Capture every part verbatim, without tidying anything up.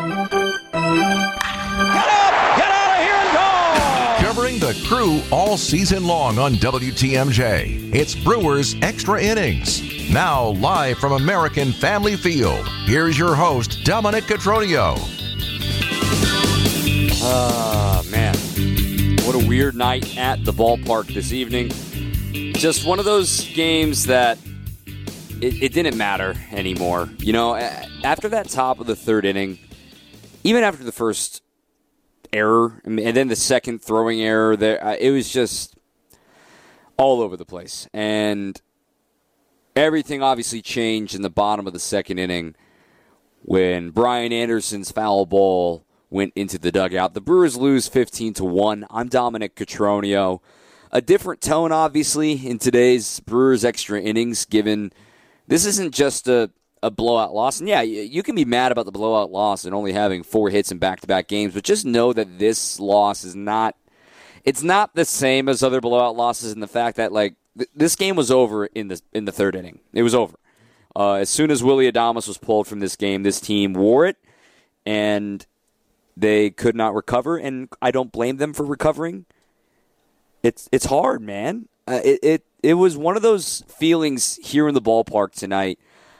Covering the Crew all season long on W T M J, it's Brewers Extra Innings. Now live from American Family Field, here's your host, Dominic Cotroneo. Ah, uh, man. What a weird night at the ballpark this evening. Just one of those games that it, it didn't matter anymore. You know, after that top of the third inning, even after the first error, and then the second throwing error, there it was just all over the place. And everything obviously changed in the bottom of the second inning when Brian Anderson's foul ball went into the dugout. The Brewers lose fifteen to one. I'm Dominic Cotroneo. A different tone, obviously, in today's Brewers Extra Innings, given this isn't just a a blowout loss. And yeah, you can be mad about the blowout loss and only having four hits in back-to-back games, but just know that this loss is not, it's not the same as other blowout losses in the fact that, like, th- this game was over in the, in the third inning. It was over. Uh, as soon as Willy Adames was pulled from this game, this team wore it, and they could not recover, and I don't blame them for recovering. It's, it's hard, man. Uh, it, it, it was one of those feelings here in the ballpark tonight.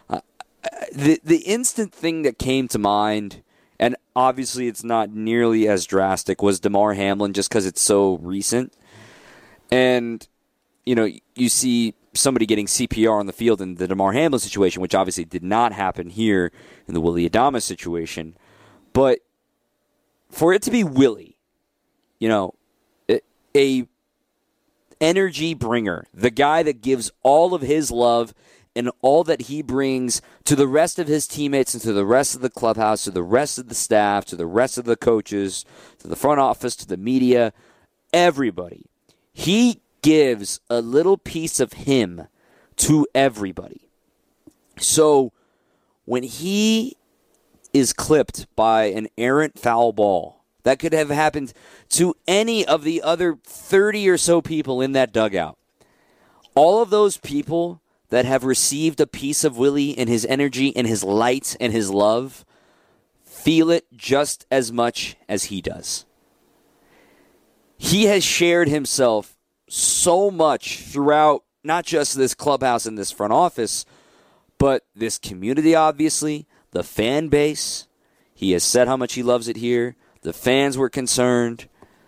The the instant thing that came to mind, and obviously it's not nearly as drastic, was Damar Hamlin, just because it's so recent. And, you know, you see somebody getting C P R on the field in the Damar Hamlin situation, which obviously did not happen here in the Willy Adames situation. But for it to be Willy, you know, a energy bringer, the guy that gives all of his love and all that he brings to the rest of his teammates and to the rest of the clubhouse, to the rest of the staff, to the rest of the coaches, to the front office, to the media, everybody. He gives a little piece of him to everybody. So when he is clipped by an errant foul ball, that could have happened to any of the other thirty or so people in that dugout. All of those people that have received a piece of Willy and his energy and his light and his love feel it just as much as he does. He has shared himself so much throughout not just this clubhouse and this front office, but this community, obviously, the fan base. He has said how much he loves it here. The fans were concerned.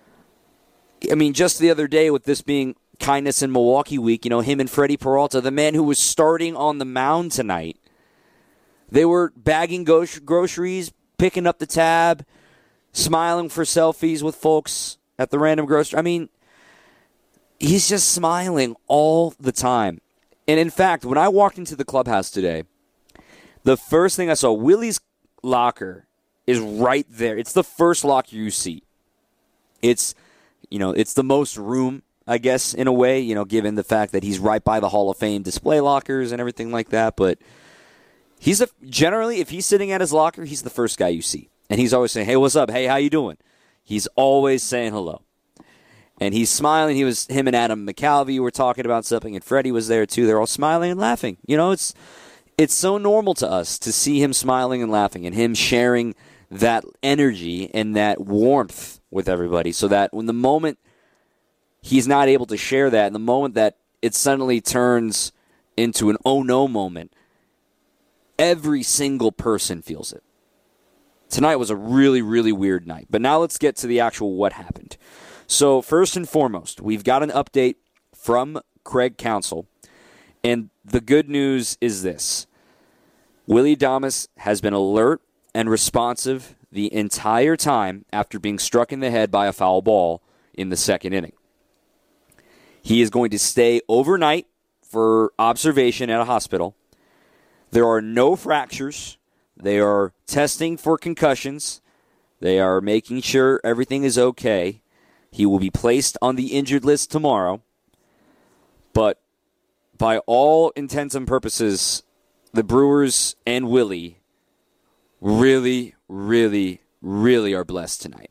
I mean, just the other day with this being Kindness in Milwaukee week, you know, him and Freddie Peralta, the man who was starting on the mound tonight, they were bagging go- groceries, picking up the tab, smiling for selfies with folks at the random grocery. I mean, he's just smiling all the time. And in fact, when I walked into the clubhouse today, the first thing I saw, Willy's locker is right there. It's the first locker you see. It's, you know, it's the most room, I guess, in a way, you know, given the fact that he's right by the Hall of Fame display lockers and everything like that. But he's a, generally, if he's sitting at his locker, he's the first guy you see. And he's always saying, hey, what's up? Hey, how you doing? He's always saying hello. And he's smiling. He was, him and Adam McCalvey were talking about something, and Freddie was there too. They're all smiling and laughing. You know, it's it's so normal to us to see him smiling and laughing and him sharing that energy and that warmth with everybody, so that when the moment he's not able to share that, and the moment that it suddenly turns into an oh no moment, every single person feels it. Tonight was a really, really weird night. But now let's get to the actual what happened. So first and foremost, we've got an update from Craig Counsell, and the good news is this. Willy Adames has been alert and responsive the entire time after being struck in the head by a foul ball in the second inning. He is going to stay overnight for observation at a hospital. There are no fractures. They are testing for concussions. They are making sure everything is okay. He will be placed on the injured list tomorrow. But by all intents and purposes, the Brewers and Willy really, really, really are blessed tonight.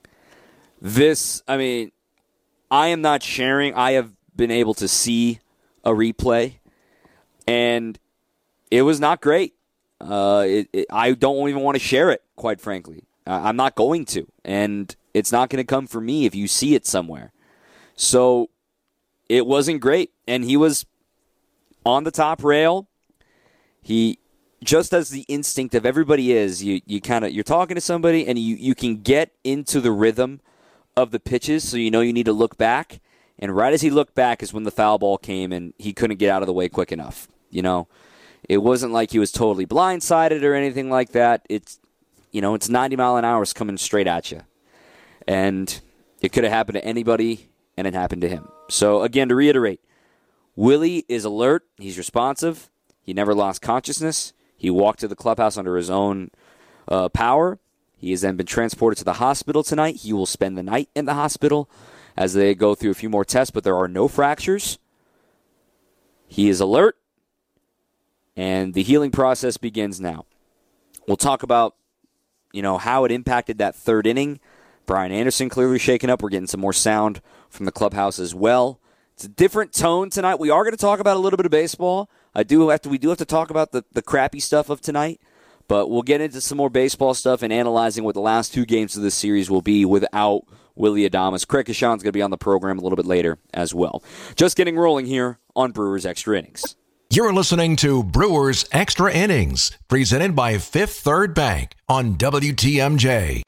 This, I mean, I am not sharing. I have been able to see a replay, and it was not great. uh, it, it, I don't even want to share it, quite frankly. Uh, I'm not going to, and it's not going to come for me if you see it somewhere. So it wasn't great, and he was on the top rail. He, just as the instinct of everybody is, you, you kind of, you're talking to somebody, and you, you can get into the rhythm of the pitches, so you know you need to look back. And right as he looked back is when the foul ball came, and he couldn't get out of the way quick enough. You know, it wasn't like he was totally blindsided or anything like that. It's, you know, it's ninety mile an hour coming straight at you. And it could have happened to anybody, and it happened to him. So, again, to reiterate, Willie is alert. He's responsive. He never lost consciousness. He walked to the clubhouse under his own uh, power. He has then been transported to the hospital tonight. He will spend the night in the hospital as they go through a few more tests, but there are no fractures. He is alert, and the healing process begins now. We'll talk about, you know, how it impacted that third inning. Brian Anderson clearly shaken up. We're getting some more sound from the clubhouse as well. It's a different tone tonight. We are going to talk about a little bit of baseball. I do have to. We do have to talk about the, the crappy stuff of tonight, but we'll get into some more baseball stuff and analyzing what the last two games of this series will be without Willie Adames. Craig Kashan's going to be on the program a little bit later as well. Just getting rolling here on Brewers Extra Innings. You're listening to Brewers Extra Innings, presented by Fifth Third Bank on W T M J.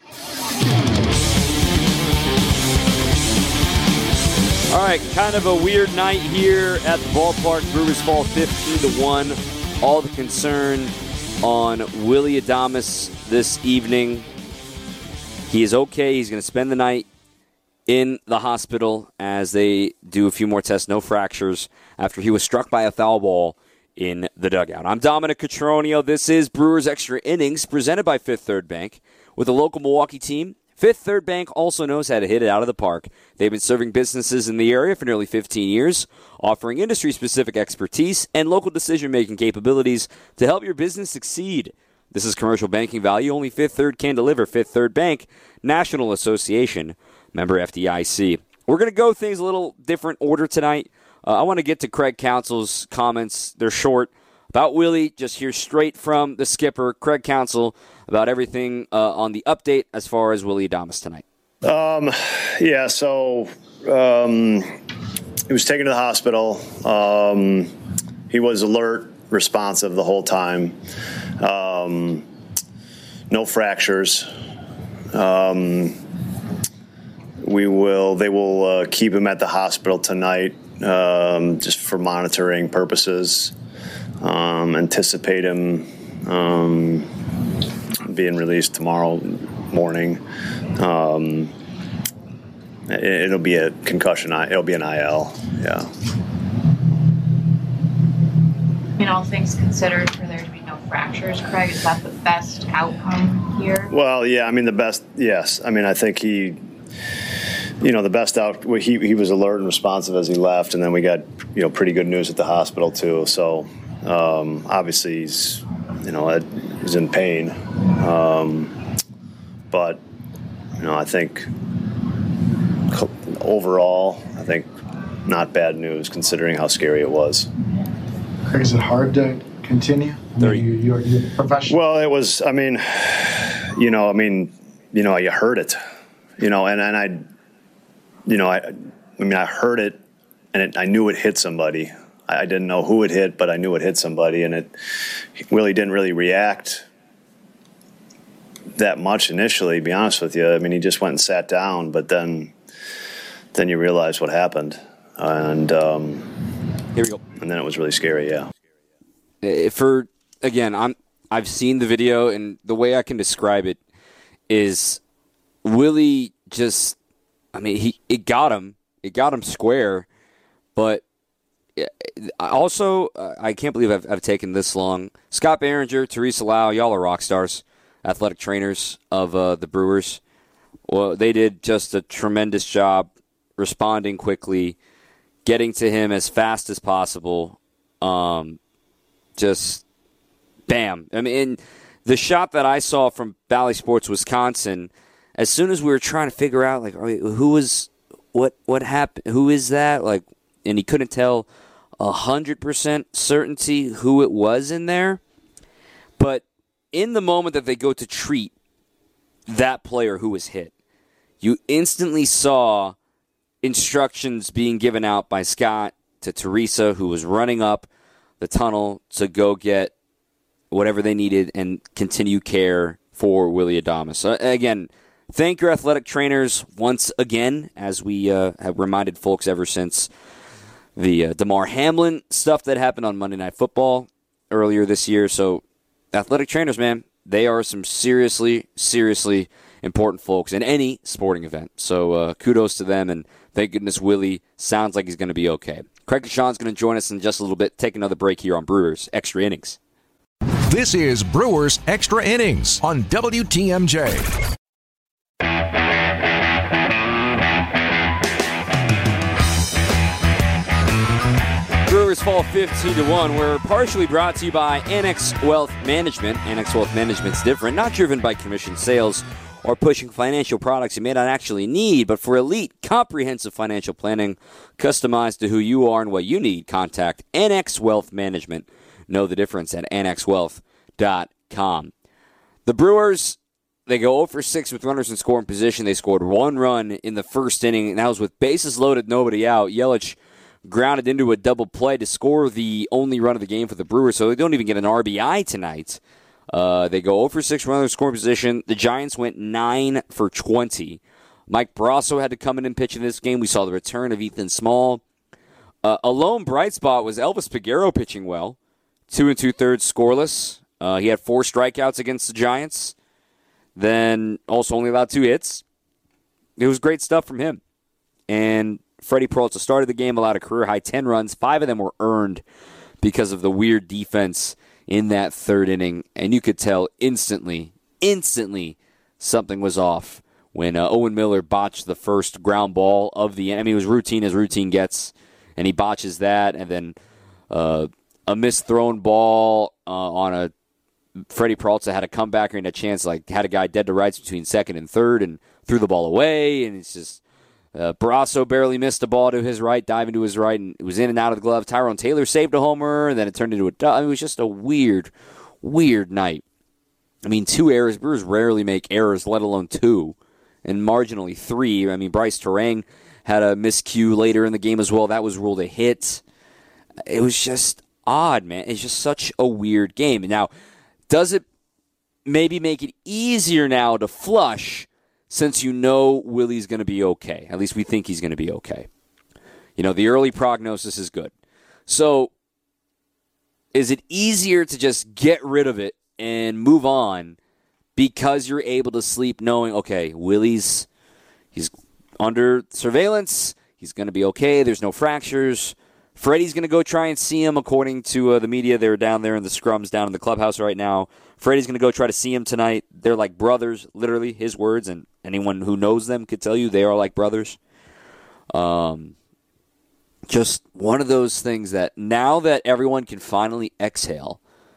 All right, kind of a weird night here at the ballpark. Brewers fall fifteen to one. All the concern on Willie Adames this evening. He is okay. He's going to spend the night in the hospital as they do a few more tests. No fractures after he was struck by a foul ball in the dugout. I'm Dominic Cotroneo. This is Brewers Extra Innings, presented by Fifth Third Bank. With a local Milwaukee team, Fifth Third Bank also knows how to hit it out of the park. They've been serving businesses in the area for nearly fifteen years, offering industry-specific expertise and local decision-making capabilities to help your business succeed. This is commercial banking value only Fifth Third can deliver. Fifth Third Bank, National Association, member F D I C. We're going to go things a little different order tonight. Uh, I want to get to Craig Counsell's comments. They're short. About Willie, just hear straight from the skipper, Craig Counsell, about everything uh, on the update as far as Willie Adames tonight. Um, yeah, so um, he was taken to the hospital. Um, he was alert, responsive the whole time. Um, no fractures. Um, we will. They will uh, keep him at the hospital tonight, um, just for monitoring purposes. Um, anticipate him um, being released tomorrow morning. Um, it, it'll be a concussion. It'll be an I L. Yeah. In all things considered, for there to be no fractures, Craig, is that the best outcome here? Well, yeah. I mean, the best. Yes. I mean, I think he. You know, the best out. He he was alert and responsive as he left, and then we got you know pretty good news at the hospital too. So. Um, obviously, he's, you know, he's in pain. Um, but, you know, I think overall, I think not bad news considering how scary it was. Craig, is it hard to continue? I mean, you, you're, you're professional. Well, it was, I mean, you know, I mean, you know, you heard it, you know, and, and I, you know, I, I mean, I heard it and it, I knew it hit somebody. I didn't know who it hit, but I knew it hit somebody, and it Willie didn't really react that much initially, to be honest with you. I mean, he just went and sat down, but then then you realize what happened, and um, here we go. And then it was really scary, yeah. For again, I'm I've seen the video, and the way I can describe it is Willie just, I mean, he it got him, it got him square, but. Also, uh, I can't believe I've, I've taken this long. Scott Behringer, Teresa Lau, y'all are rock stars, athletic trainers of uh, the Brewers. Well, they did just a tremendous job responding quickly, getting to him as fast as possible. Um, just bam. I mean, the shot that I saw from Bally Sports Wisconsin, as soon as we were trying to figure out, like, who was, what, what happened, who is that? Like, and he couldn't tell a hundred percent certainty who it was in there. But in the moment that they go to treat that player who was hit, you instantly saw instructions being given out by Scott to Teresa, who was running up the tunnel to go get whatever they needed and continue care for Willy Adames. Uh, again, thank your athletic trainers once again, as we uh, have reminded folks ever since the uh, Damar Hamlin stuff that happened on Monday Night Football earlier this year. So, athletic trainers, man, they are some seriously, seriously important folks in any sporting event. So, uh, kudos to them, and thank goodness Willie sounds like he's going to be okay. Craig Kashan's going to join us in just a little bit. Take another break here on Brewers Extra Innings. This is Brewers Extra Innings on W T M J. Brewers fall fifteen to one. We're partially brought to you by Annex Wealth Management. Annex Wealth Management's different, not driven by commission sales or pushing financial products you may not actually need, but for elite, comprehensive financial planning customized to who you are and what you need. Contact Annex Wealth Management. Know the difference at annex wealth dot com. The Brewers, they go zero for six with runners in scoring position. They scored one run in the first inning, and that was with bases loaded, nobody out. Yelich grounded into a double play to score the only run of the game for the Brewers, so they don't even get an R B I tonight. Uh, they go zero for six runners in scoring position. The Giants went nine for twenty. Mike Brasso had to come in and pitch in this game. We saw the return of Ethan Small. Uh, a lone bright spot was Elvis Peguero pitching well. Two and two-thirds scoreless. Uh, he had four strikeouts against the Giants. Then also only allowed two hits. It was great stuff from him. And Freddie Peralta started the game, allowed a career-high ten runs. Five of them were earned because of the weird defense in that third inning. And you could tell instantly, instantly something was off when uh, Owen Miller botched the first ground ball of the inning. I mean, it was routine as routine gets. And he botches that, and then Uh, a misthrown ball uh, on a Freddie Peralta had a comebacker and a chance, like had a guy dead to rights between second and third and threw the ball away. And it's just uh, Barrasso barely missed a ball to his right, diving to his right, and it was in and out of the glove. Tyrone Taylor saved a homer, and then it turned into a I mean, it was just a weird, weird night. I mean, two errors. Brewers rarely make errors, let alone two, and marginally three. I mean, Bryce Terang had a miscue later in the game as well. That was ruled a hit. It was just odd, man. It's just such a weird game. Now, does it maybe make it easier now to flush since you know Willie's going to be okay? At least we think he's going to be okay. You know, the early prognosis is good. So, is it easier to just get rid of it and move on because you're able to sleep knowing, okay, Willie's he's under surveillance, he's going to be okay, there's no fractures. Freddie's going to go try and see him, according to uh, the media. They're down there in the scrums down in the clubhouse right now. Freddie's going to go try to see him tonight. They're like brothers, literally, his words, and anyone who knows them could tell you they are like brothers. Um, just one of those things that now that everyone can finally exhale,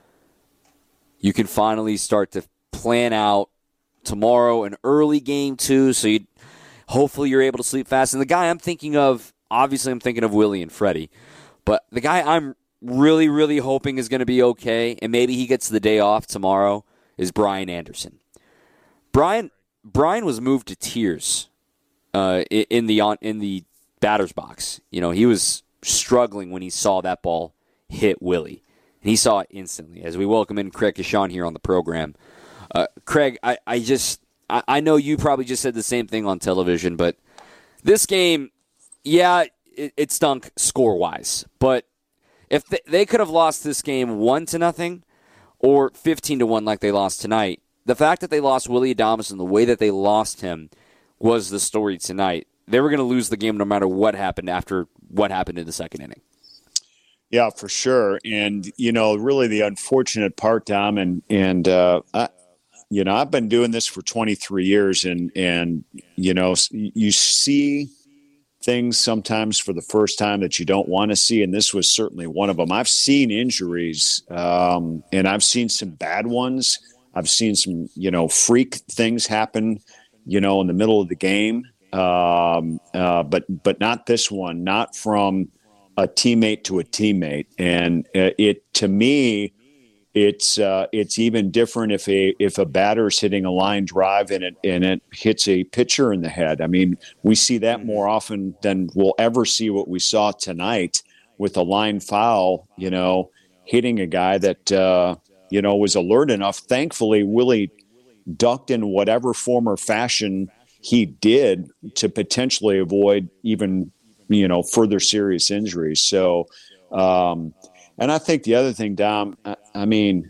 you can finally start to plan out tomorrow an early game too, so you hopefully you're able to sleep fast. And the guy I'm thinking of, obviously I'm thinking of Willie and Freddie, but the guy I'm really, really hoping is going to be okay, and maybe he gets the day off tomorrow, is Brian Anderson. Brian Brian was moved to tears uh, in the on, in the batter's box. You know, he was struggling when he saw that ball hit Willie, and he saw it instantly. As we welcome in Craig Kashan here on the program, uh, Craig, I, I just I, I know you probably just said the same thing on television, but this game, yeah, it, it stunk score-wise, but if they, they could have lost this game one to nothing or fifteen to one like they lost tonight, the fact that they lost Willy Adames and the way that they lost him was the story tonight. They were going to lose the game no matter what happened after what happened in the second inning. Yeah, for sure. And, you know, really the unfortunate part, Dom, and, and uh, I, you know, I've been doing this for twenty-three years, and, and you know, you see things sometimes for the first time that you don't want to see, and this was certainly one of them. I've seen injuries, um, and I've seen some bad ones. I've seen some, you know, freak things happen, you know, in the middle of the game, um, uh, but but not this one, not from a teammate to a teammate. And uh, it, to me, It's uh, it's even different if a if a batter's hitting a line drive and it and it hits a pitcher in the head. I mean, we see that more often than we'll ever see what we saw tonight with a line foul, you know, hitting a guy that uh, you know was alert enough. Thankfully, Willie ducked in whatever form or fashion he did to potentially avoid even you know further serious injuries. So. Um, And I think the other thing, Dom, I, I mean,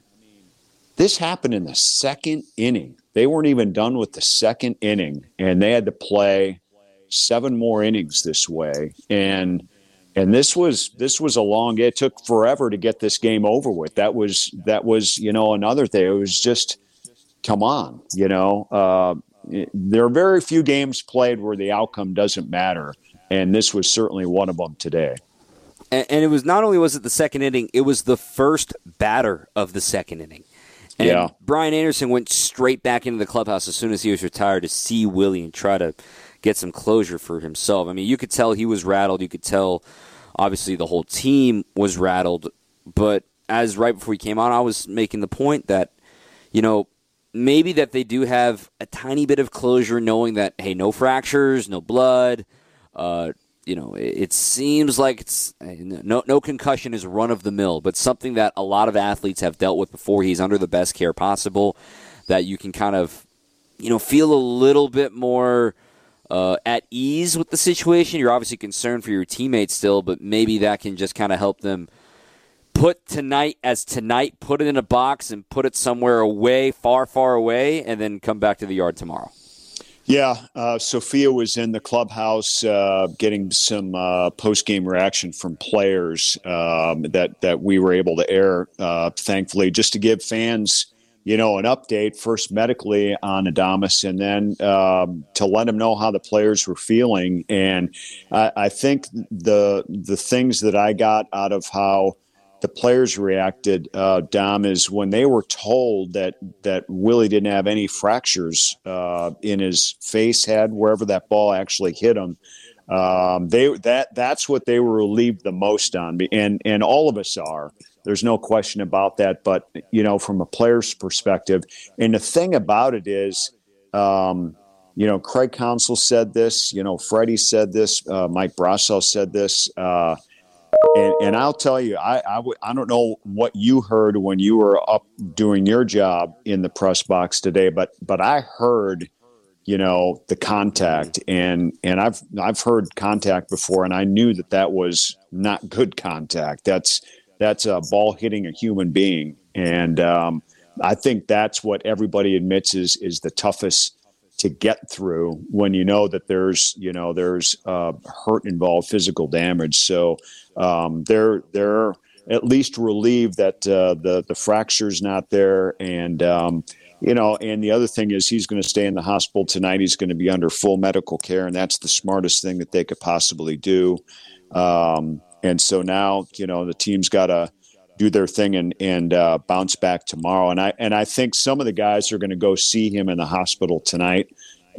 this happened in the second inning. They weren't even done with the second inning, and they had to play seven more innings this way. And and this was this was a long. It took forever to get this game over with. That was that was you know another thing. It was just, come on, you know. Uh, it, there are very few games played where the outcome doesn't matter, and this was certainly one of them today. And it was not only was it the second inning, it was the first batter of the second inning. And yeah. Brian Anderson went straight back into the clubhouse as soon as he was retired to see Willie and try to get some closure for himself. I mean, you could tell he was rattled. You could tell, obviously, the whole team was rattled. But as right before he came on, I was making the point that, you know, maybe that they do have a tiny bit of closure knowing that, hey, no fractures, no blood, uh, You know, it seems like it's no no concussion is run of the mill, but something that a lot of athletes have dealt with before. He's under the best care possible, that you can kind of, you know, feel a little bit more uh, at ease with the situation. You're obviously concerned for your teammates still, but maybe that can just kind of help them put tonight as tonight, put it in a box and put it somewhere away, far, far away, and then come back to the yard tomorrow. Yeah, uh, Sophia was in the clubhouse uh, getting some uh, post-game reaction from players um, that that we were able to air, uh, thankfully, just to give fans, you know, an update first medically on Adames, and then um, to let them know how the players were feeling. And I, I think the the things that I got out of how the players reacted, uh, Dom, is when they were told that that Willie didn't have any fractures uh, in his face, head, wherever that ball actually hit him. Um, they that that's what they were relieved the most on, and and all of us are. There's no question about that. But you know, from a player's perspective, and the thing about it is, um, you know, Craig Counsell said this. You know, Freddie said this. Uh, Mike Brasso said this. Uh, And, and I'll tell you, I, I, w- I don't know what you heard when you were up doing your job in the press box today, but but I heard, you know, the contact, and and I've I've heard contact before, and I knew that that was not good contact. That's that's a ball hitting a human being, and um, I think that's what everybody admits is is the toughest to get through when you know that there's you know there's uh, hurt involved, physical damage. So. Um, they're they're at least relieved that uh, the the fracture's not there, and um, you know. And the other thing is, he's going to stay in the hospital tonight. He's going to be under full medical care, and that's the smartest thing that they could possibly do. Um, and so now, you know, the team's got to do their thing and and uh, bounce back tomorrow. And I and I think some of the guys are going to go see him in the hospital tonight,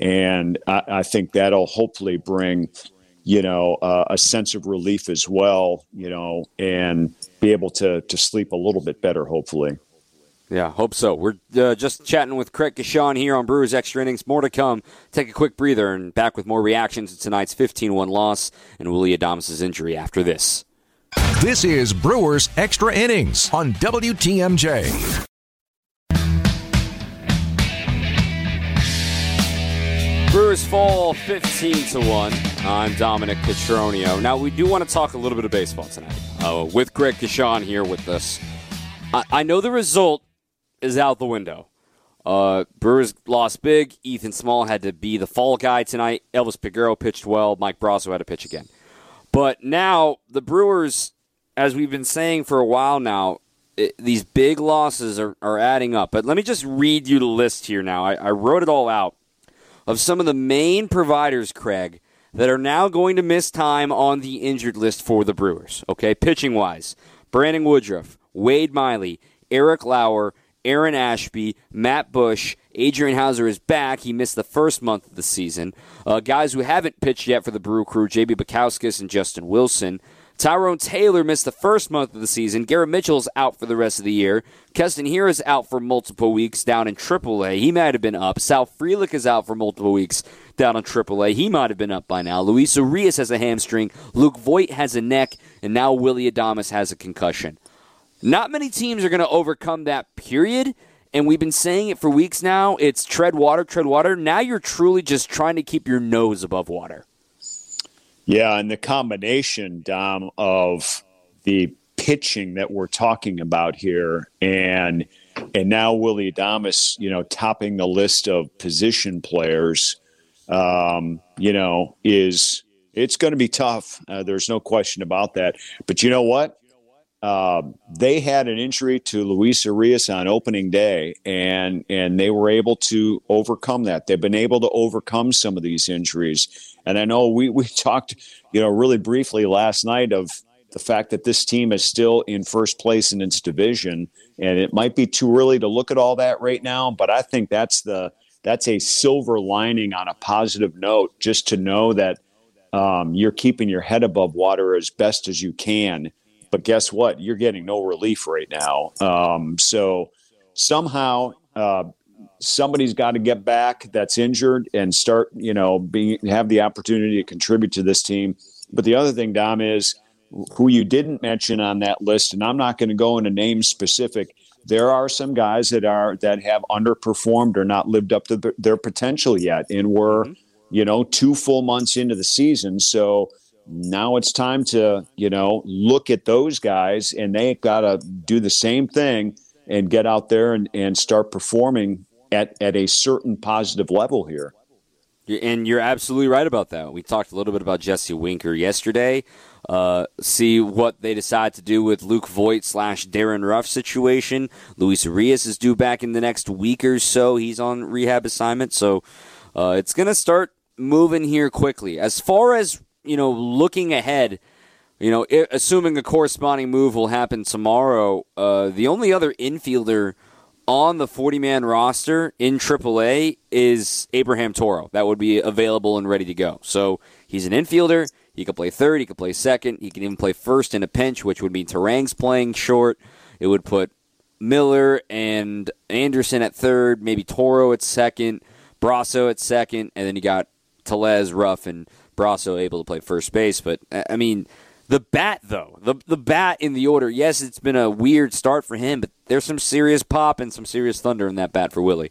and I, I think that'll hopefully bring, you know, uh, a sense of relief as well, you know, and be able to to sleep a little bit better, hopefully. Yeah, hope so. We're uh, just chatting with Craig Kashan here on Brewers Extra Innings. More to come. Take a quick breather and back with more reactions to tonight's fifteen one loss and Willie Adames' injury after this. This is Brewers Extra Innings on W T M J. Brewers fall fifteen to one. I'm Dominic Petronio. Now, we do want to talk a little bit of baseball tonight uh, with Craig Kashan here with us. I, I know the result is out the window. Uh, Brewers lost big. Ethan Small had to be the fall guy tonight. Elvis Peguero pitched well. Mike Brasso had to pitch again. But now, the Brewers, as we've been saying for a while now, it, these big losses are, are adding up. But let me just read you the list here now. I, I wrote it all out of some of the main providers, Craig, that are now going to miss time on the injured list for the Brewers. Okay, pitching-wise, Brandon Woodruff, Wade Miley, Eric Lauer, Aaron Ashby, Matt Bush, Adrian Hauser is back. He missed the first month of the season. Uh, guys who haven't pitched yet for the Brew Crew, J B Bukowskis and Justin Wilson. Tyrone Taylor missed the first month of the season. Garrett Mitchell's out for the rest of the year. Keston Hiura's out for multiple weeks down in triple A. He might have been up. Sal Frelick is out for multiple weeks down in triple A. He might have been up by now. Luis Urias has a hamstring. Luke Voigt has a neck. And now Willy Adames has a concussion. Not many teams are going to overcome that, period. And we've been saying it for weeks now. It's tread water, tread water. Now you're truly just trying to keep your nose above water. Yeah, and the combination, Dom, of the pitching that we're talking about here and and now Willy Adames, you know, topping the list of position players, um, you know, is it's going to be tough. Uh, there's no question about that. But you know what? Uh, they had an injury to Luis Urias on opening day, and and they were able to overcome that. They've been able to overcome some of these injuries. And I know we, we talked, you know, really briefly last night of the fact that this team is still in first place in its division, and it might be too early to look at all that right now. But I think that's the that's a silver lining on a positive note, just to know that um, you're keeping your head above water as best as you can. But guess what? You're getting no relief right now. Um, so somehow uh, somebody's got to get back that's injured and start, you know, being have the opportunity to contribute to this team. But the other thing, Dom, is who you didn't mention on that list, and I'm not going to go into name specific. There are some guys that are that have underperformed or not lived up to their potential yet, and we're, mm-hmm. you know, two full months into the season. So now it's time to, you know, look at those guys, and they've got to do the same thing and get out there and, and start performing at, at a certain positive level here. And you're absolutely right about that. We talked a little bit about Jesse Winker yesterday. Uh, see what they decide to do with Luke Voigt slash Darren Ruff situation. Luis Urias is due back in the next week or so. He's on rehab assignment. So uh, it's going to start moving here quickly. As far as, you know, looking ahead, you know, it, assuming a corresponding move will happen tomorrow, uh, the only other infielder on the forty-man roster in triple A is Abraham Toro. That would be available and ready to go. So he's an infielder. He can play third. He can play second. He can even play first in a pinch, which would mean Terang's playing short. It would put Miller and Anderson at third, maybe Toro at second, Brasso at second, and then you got Tellez, Ruff, and Brasso able to play first base. But, I mean, the bat, though, the the bat in the order, yes, it's been a weird start for him, but there's some serious pop and some serious thunder in that bat for Willie.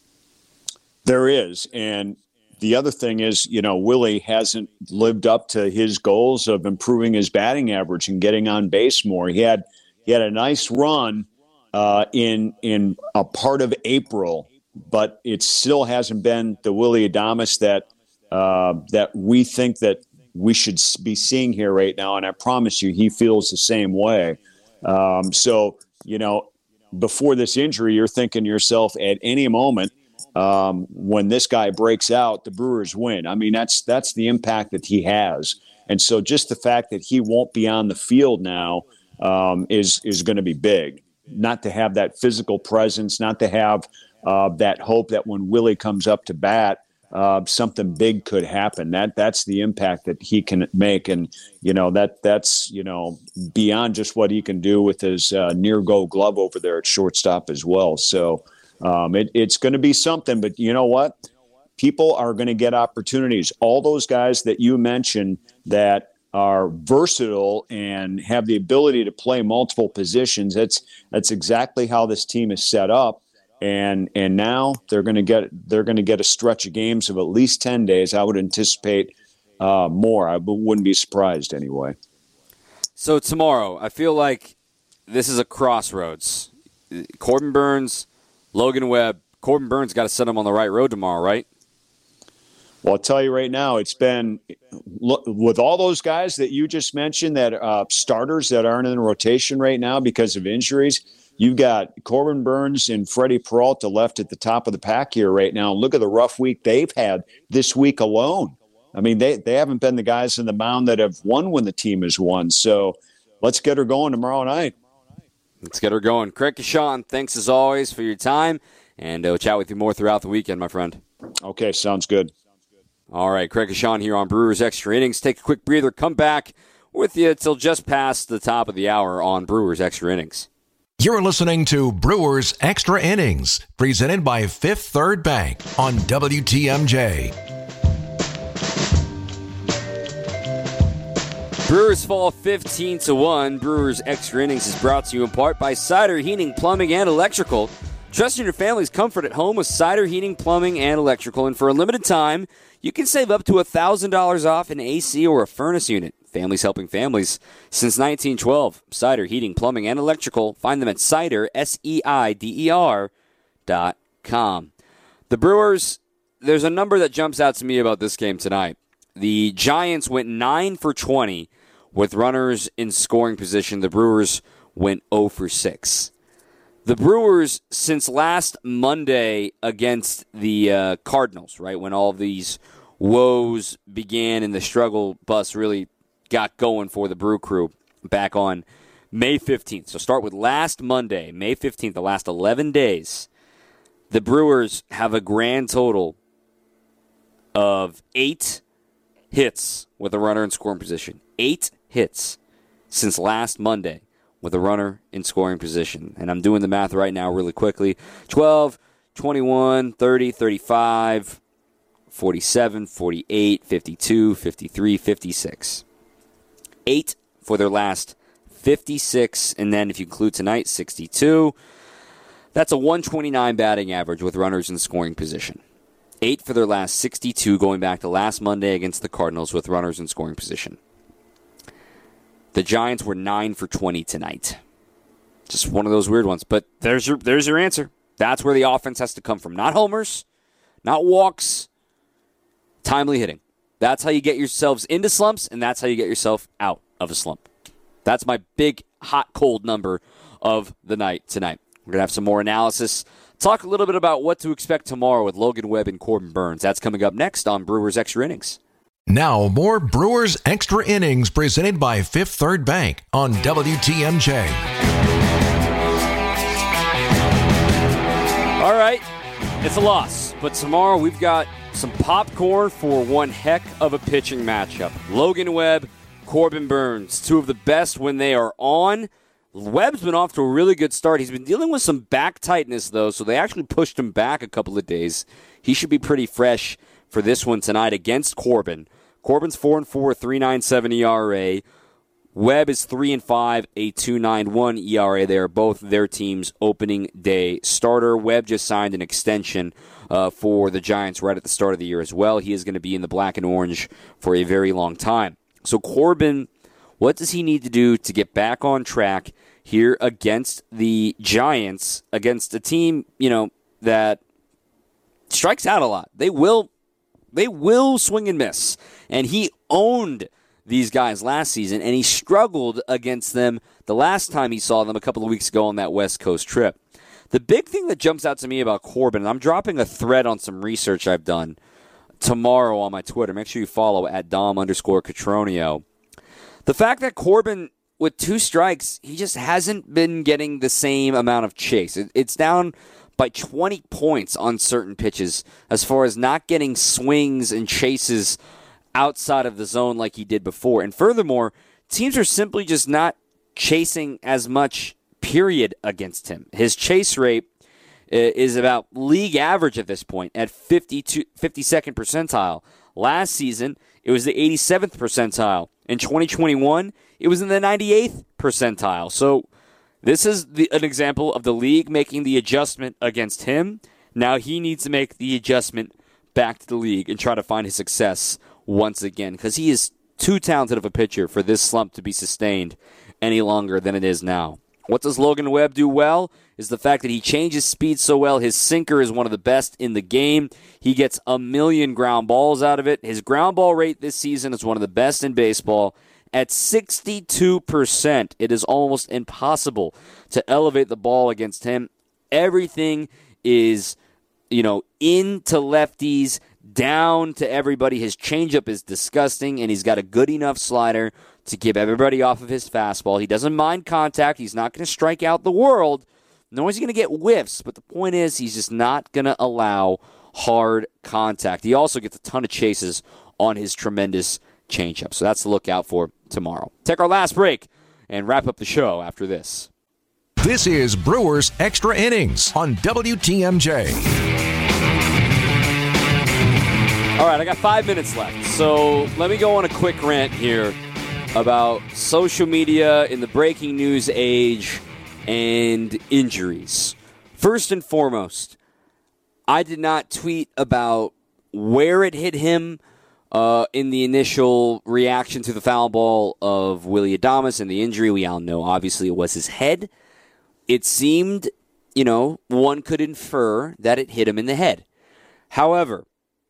There is, and the other thing is, you know, Willie hasn't lived up to his goals of improving his batting average and getting on base more. He had he had a nice run uh, in in a part of April, but it still hasn't been the Willy Adames that uh, that we think that we should be seeing here right now. And I promise you, he feels the same way. Um, so, you know, before this injury, you're thinking to yourself at any moment, um, when this guy breaks out, the Brewers win. I mean, that's that's the impact that he has. And so just the fact that he won't be on the field now um, is is going to be big. Not to have that physical presence, not to have uh, that hope that when Willie comes up to bat, Uh, something big could happen. That that's the impact that he can make, and you know that that's you know beyond just what he can do with his uh, near Gold Glove over there at shortstop as well. So um, it, it's going to be something. But you know what? People are going to get opportunities. All those guys that you mentioned that are versatile and have the ability to play multiple positions. That's that's exactly how this team is set up. And and now they're going to get they're going to get a stretch of games of at least ten days. I would anticipate uh, more. I wouldn't be surprised anyway. So tomorrow, I feel like this is a crossroads. Corbin Burnes, Logan Webb. Corbin Burnes got to set him on the right road tomorrow, right? Well, I'll tell you right now, it's been with all those guys that you just mentioned, that uh, starters that aren't in the rotation right now because of injuries. You've got Corbin Burnes and Freddie Peralta left at the top of the pack here right now. Look at the rough week they've had this week alone. I mean, they, they haven't been the guys in the mound that have won when the team has won. So let's get her going tomorrow night. Let's get her going. Craig Kashan, thanks as always for your time, and we'll chat with you more throughout the weekend, my friend. Okay, sounds good. All right, Craig Kashan here on Brewers Extra Innings. Take a quick breather, come back. with you till just past the top of the hour on Brewers Extra Innings. You're listening to Brewers Extra Innings, presented by Fifth Third Bank on W T M J. Brewers fall fifteen to one. Brewers Extra Innings is brought to you in part by Cider Heating, Plumbing, and Electrical. Trust in your family's comfort at home with Cider Heating, Plumbing, and Electrical. And for a limited time, you can save up to one thousand dollars off an A C or a furnace unit. Families helping families since nineteen twelve. Cider Heating, Plumbing, and Electrical. Find them at cider, S E I D E R, dot com. The Brewers, there's a number that jumps out to me about this game tonight. The Giants went nine for twenty with runners in scoring position. The Brewers went zero for six. The Brewers, since last Monday against the uh, Cardinals, right, when all of these woes began and the struggle bus really got going for the Brew Crew back on May fifteenth. So start with last Monday, May fifteenth, the last eleven days. The Brewers have a grand total of eight hits with a runner in scoring position. Eight hits since last Monday with a runner in scoring position. And I'm doing the math right now really quickly. twelve, twenty-one, thirty, thirty-five, forty-seven, forty-eight, fifty-two, fifty-three, fifty-six. Eight for their last fifty-six, and then if you include tonight, sixty-two. That's a one twenty-nine batting average with runners in scoring position. Eight for their last sixty-two, going back to last Monday against the Cardinals with runners in scoring position. The Giants were nine for twenty tonight. Just one of those weird ones. But there's your there's your answer. That's where the offense has to come from. Not homers, not walks, timely hitting. That's how you get yourselves into slumps, and that's how you get yourself out of a slump. That's my big, hot, cold number of the night tonight. We're going to have some more analysis. Talk a little bit about what to expect tomorrow with Logan Webb and Corbin Burns. That's coming up next on Brewers Extra Innings. Now, more Brewers Extra Innings presented by Fifth Third Bank on W T M J. All right, it's a loss, but tomorrow we've got some popcorn for one heck of a pitching matchup. Logan Webb, Corbin Burns, two of the best when they are on. Webb's been off to a really good start. He's been dealing with some back tightness, though, so they actually pushed him back a couple of days. He should be pretty fresh for this one tonight against Corbin. Corbin's four and four, three point nine seven E R A. Webb is three and five, a two point nine one E R A. They are both their team's opening day starter. Webb just signed an extension uh, for the Giants right at the start of the year as well. He is going to be in the black and orange for a very long time. So Corbin, what does he need to do to get back on track here against the Giants, against a team, you know, that strikes out a lot? They will they will swing and miss. And he owned these guys last season, and he struggled against them the last time he saw them a couple of weeks ago on that West Coast trip. The big thing that jumps out to me about Corbin, and I'm dropping a thread on some research I've done tomorrow on my Twitter. Make sure you follow at Dom underscore Catronio. The fact that Corbin, with two strikes, he just hasn't been getting the same amount of chase. It, it's down by twenty points on certain pitches as far as not getting swings and chases outside of the zone like he did before. And furthermore, teams are simply just not chasing as much, period, against him. His chase rate is about league average at this point at fifty-two, fifty-second percentile. Last season, it was the eighty-seventh percentile. In twenty twenty-one, it was in the ninety-eighth percentile. So this is the, an example of the league making the adjustment against him. Now he needs to make the adjustment back to the league and try to find his success once again, because he is too talented of a pitcher for this slump to be sustained any longer than it is now. What does Logan Webb do well is the fact that he changes speed so well. His sinker is one of the best in the game. He gets a million ground balls out of it. His ground ball rate this season is one of the best in baseball at sixty-two percent. It is almost impossible to elevate the ball against him. Everything is, you know, into lefties, down to everybody. His changeup is disgusting, and he's got a good enough slider to keep everybody off of his fastball. He doesn't mind contact. He's not going to strike out the world, nor is he going to get whiffs. But the point is, he's just not going to allow hard contact. He also gets a ton of chases on his tremendous changeup. So that's to look out for tomorrow. Take our last break and wrap up the show after this. This is Brewers Extra Innings on W T M J. All right, I got five minutes left, so let me go on a quick rant here about social media in the breaking news age and injuries. First and foremost, I did not tweet about where it hit him uh, in the initial reaction to the foul ball of Willy Adames and the injury. We all know, obviously, it was his head. It seemed, you know, one could infer that it hit him in the head. However,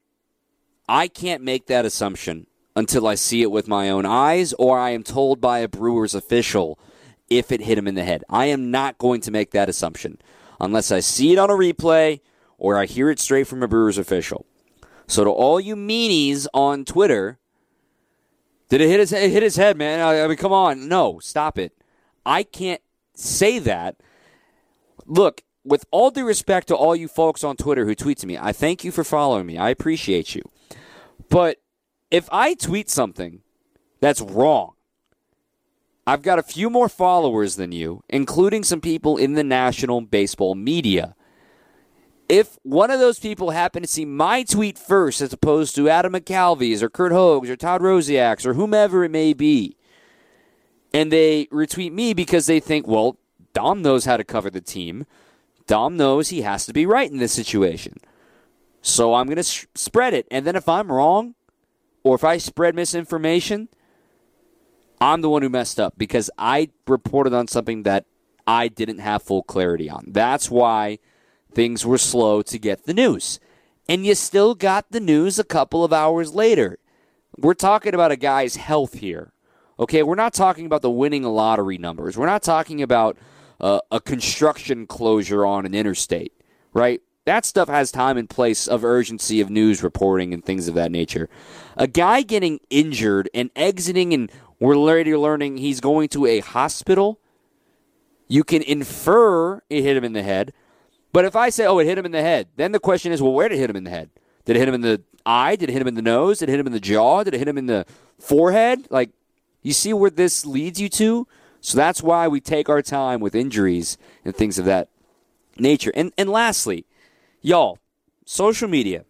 I can't make that assumption until I see it with my own eyes or I am told by a Brewers official if it hit him in the head. I am not going to make that assumption unless I see it on a replay or I hear it straight from a Brewers official. So to all you meanies on Twitter, did it hit his, it hit his head, man? I mean, come on. No, stop it. I can't say that. Look, with all due respect to all you folks on Twitter who tweet to me, I thank you for following me. I appreciate you. But if I tweet something that's wrong, I've got a few more followers than you, including some people in the national baseball media. If one of those people happen to see my tweet first as opposed to Adam McCalvy's or Kurt Hogue's or Todd Rosiak's or whomever it may be, and they retweet me because they think, well, Dom knows how to cover the team. Dom knows he has to be right in this situation. So I'm going to sh- spread it. And then if I'm wrong, or if I spread misinformation, I'm the one who messed up because I reported on something that I didn't have full clarity on. That's why things were slow to get the news. And you still got the news a couple of hours later. We're talking about a guy's health here. Okay, we're not talking about the winning lottery numbers. We're not talking about uh, a construction closure on an interstate, right? That stuff has time and place of urgency of news reporting and things of that nature. A guy getting injured and exiting, and we're already learning he's going to a hospital, you can infer it hit him in the head. But if I say, oh, it hit him in the head, then the question is, well, where did it hit him in the head? Did it hit him in the eye? Did it hit him in the nose? Did it hit him in the jaw? Did it hit him in the forehead? Like, you see where this leads you to? So that's why we take our time with injuries and things of that nature. And and lastly, y'all, social media,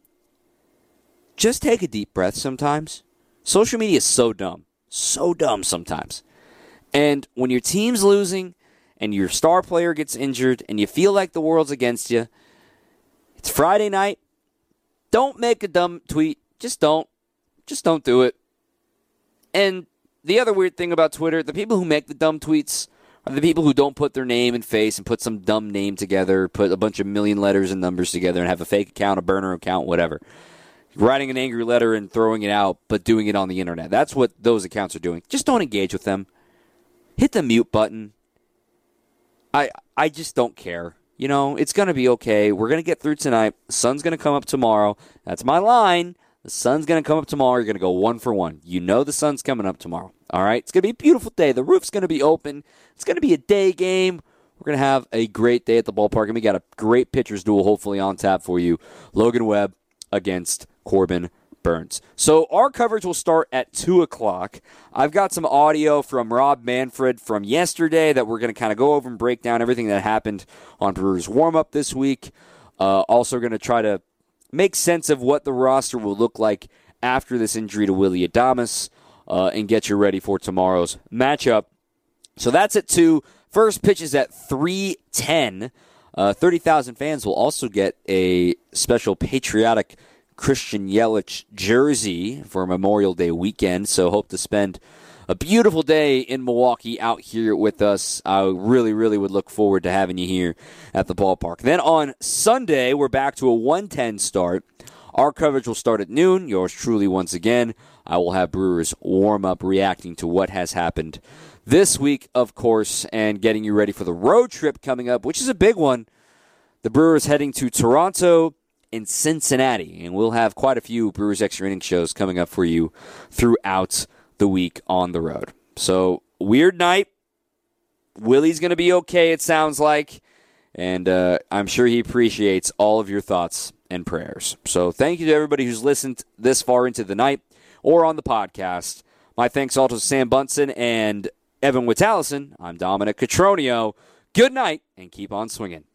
just take a deep breath sometimes. Social media is so dumb. So dumb sometimes. And when your team's losing and your star player gets injured and you feel like the world's against you, it's Friday night, don't make a dumb tweet. Just don't. Just don't do it. And the other weird thing about Twitter, the people who make the dumb tweets are the people who don't put their name and face and put some dumb name together, put a bunch of million letters and numbers together and have a fake account, a burner account, whatever. Writing an angry letter and throwing it out, but doing it on the internet. That's what those accounts are doing. Just don't engage with them. Hit the mute button. I I just don't care. You know, it's going to be okay. We're going to get through tonight. The sun's going to come up tomorrow. That's my line. The sun's going to come up tomorrow. You're going to go one for one. You know the sun's coming up tomorrow. All right? It's going to be a beautiful day. The roof's going to be open. It's going to be a day game. We're going to have a great day at the ballpark, and we got a great pitcher's duel hopefully on tap for you. Logan Webb against Corbin Burns. So our coverage will start at two o'clock. I've got some audio from Rob Manfred from yesterday that we're going to kind of go over and break down everything that happened on Brewers warm-up this week. Uh, also going to try to make sense of what the roster will look like after this injury to Willy Adames uh, and get you ready for tomorrow's matchup. So that's at two. First pitch is at three ten. Uh, thirty thousand fans will also get a special patriotic Christian Yelich jersey for Memorial Day weekend. So hope to spend a beautiful day in Milwaukee out here with us. I really, really would look forward to having you here at the ballpark. Then on Sunday, we're back to a one ten start. Our coverage will start at noon. Yours truly, once again, I will have Brewers warm-up reacting to what has happened this week, of course, and getting you ready for the road trip coming up, which is a big one. The Brewers heading to Toronto and Cincinnati, and we'll have quite a few Brewers Extra Innings shows coming up for you throughout the week on the road. So, weird night. Willie's going to be okay, it sounds like. And uh, I'm sure he appreciates all of your thoughts and prayers. So, thank you to everybody who's listened this far into the night or on the podcast. My thanks also to Sam Bunson and Evan Wittallison. I'm Dominic Cotroneo. Good night, and keep on swinging.